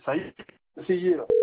Ça y est, essayez là.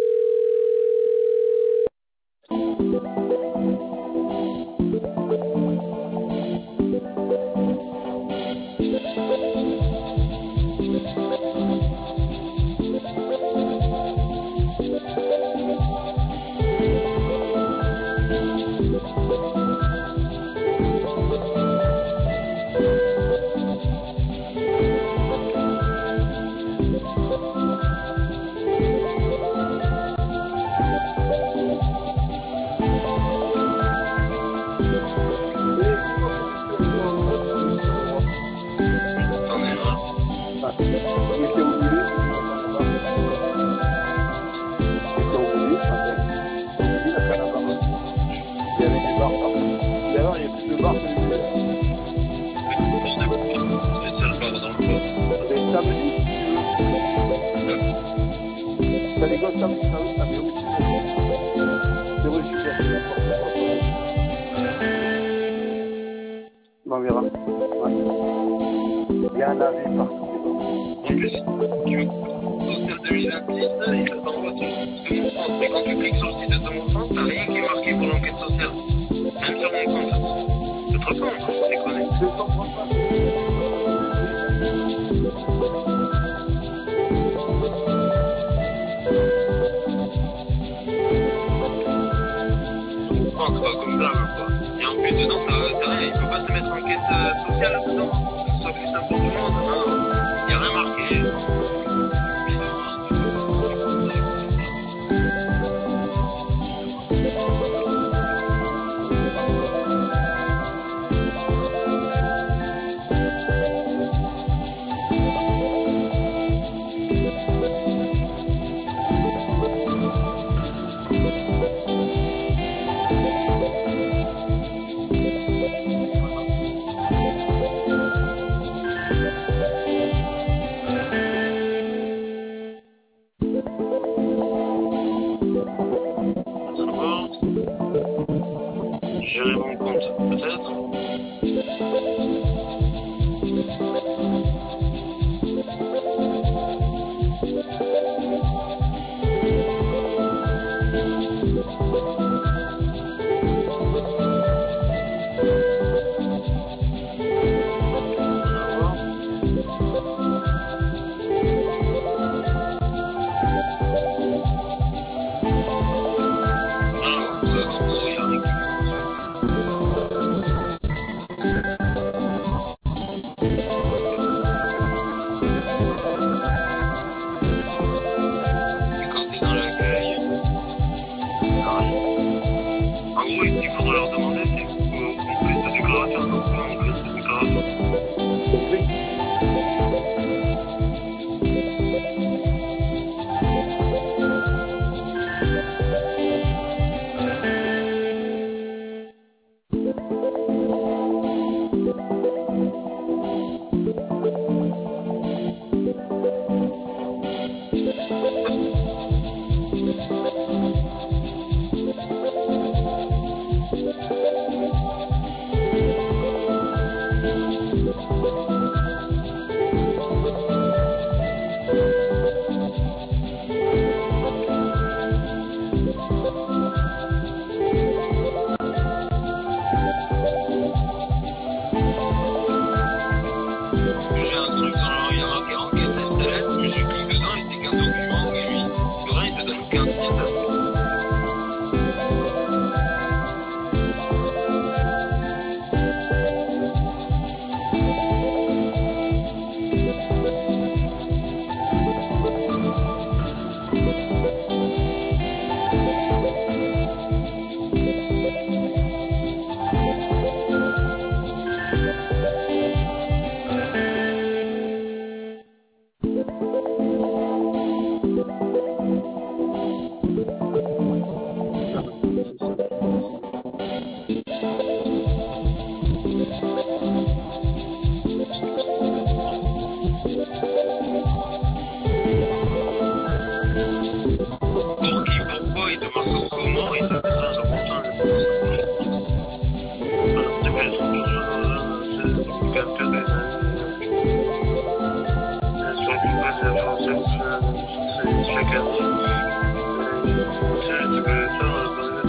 On verra. Ouais. Il y a un avis partout. En plus, social 2026, il t'envoie sur mon compte. Mais quand tu cliques sur le site de mon compte, t'as rien qui est marqué pour l'enquête sociale. Même sur mon compte. Je te réponds, je déconne. Je comprends pas. C'est pas comme ça, quoi. Et en plus, dedans, t'as rien. Il peut pas te mettre enquête sociale dedans. Que ce soit plus simple pour tout le monde. Non, il n'y a rien marqué. Gérer mon compte, peut-être. regarde. Tu peux le faire dans le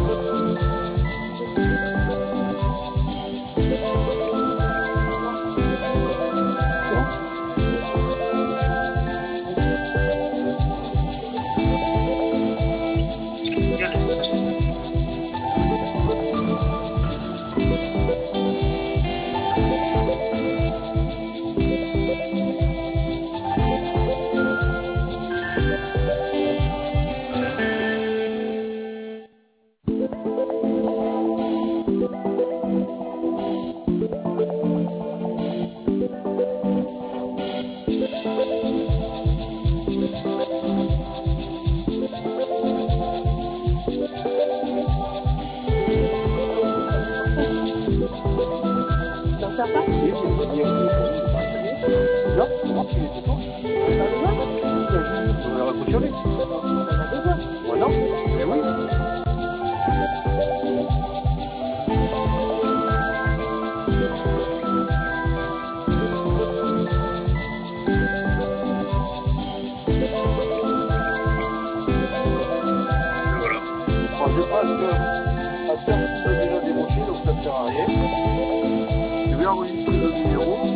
Non, comment tu es content? On l'a recautionné. Moi non, mais oui. voilà. Enfin, je passe à terre, déjà débauché, donc ça ne sert à rien. Je vais enregistrer le numéro.